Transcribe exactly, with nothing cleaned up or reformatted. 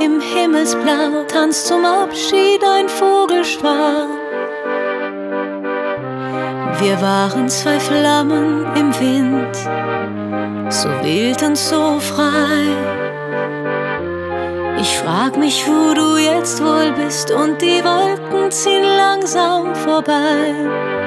im Himmelsblau tanzt zum Abschied ein Vogelschwarm. Wir waren zwei Flammen im Wind, so wild und so frei. Ich frag mich, wo du jetzt wohl bist, und die Wolken ziehen langsam vorbei.